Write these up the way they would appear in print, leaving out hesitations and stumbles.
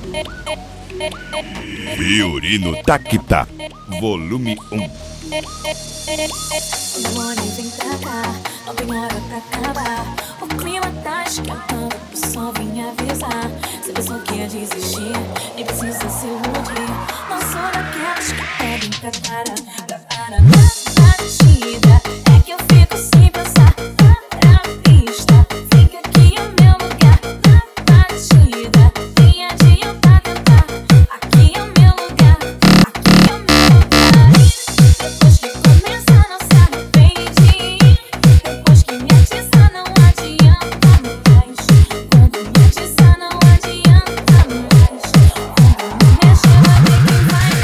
Fiorino Taquita, volume 1. Demônio, vem pra cá, não tem hora pra acabar. O clima tá esquentando, o som vem avisar. Se você não quer desistir, nem precisa se iludir. Não sou daquelas que pedem pra parar. Na batida é que eu fico sem pensar. Para a pista, fica aqui o meu lugar. Na batida, nem adianta tentar. Aqui é o meu lugar, aqui é o meu lugar. Depois que começa não se arrepende. Depois que me atiça não adianta mais. Quando me atiça não adianta mais. Quando me mexer vai ver quem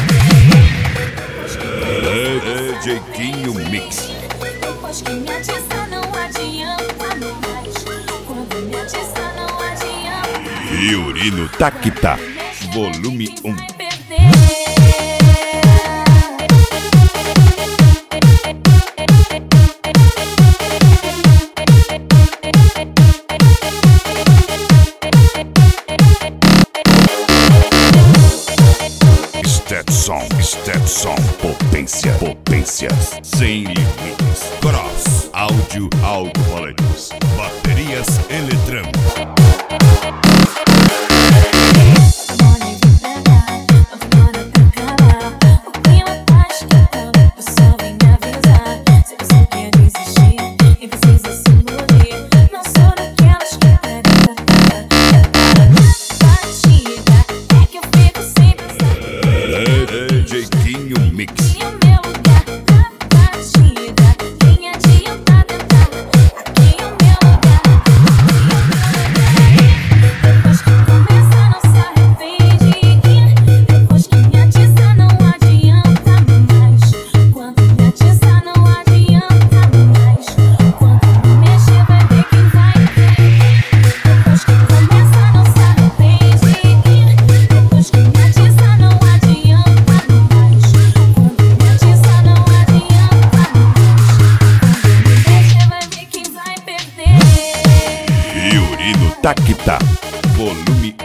vai. DJ Quinho Mix. Depois que me atiça não adianta mais. Quando me atiça não adianta. Fiorino Taquita, volume 1. Vai perder. Stetson, potência, sem limites. Cross, áudio alto-falantes, baterias Eletrão. Demônio, vem pra cá, não tem hora pra acabar. O clima tá esquentando, o sol vem avisar. Se você quer desistir, nem precisa se iludir. Não sou daquelas que pedem pra parar. Na batida é que eu fico sem pensar. DJ Quinho Mix. Aqui é o meu lugar, na batida, nem adianta tentar. Aqui é o meu lugar, depois que começa não se arrepende. Depois que me atiça não adianta mais. Quando me atiça não adianta mais. Quando me mexer vai ver quem vai ver. Depois que começa não se arrepende. Depois que me atiça não adianta mais. Quando me atiça não adianta mais. Quando me mexer vai ver quem vai perder. Fiorino Taquita, volume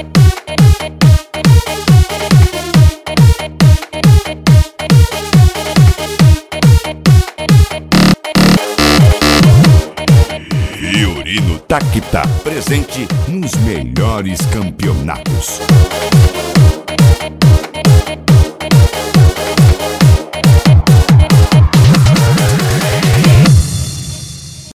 1. Fiorino Taquita, presente nos melhores campeonatos.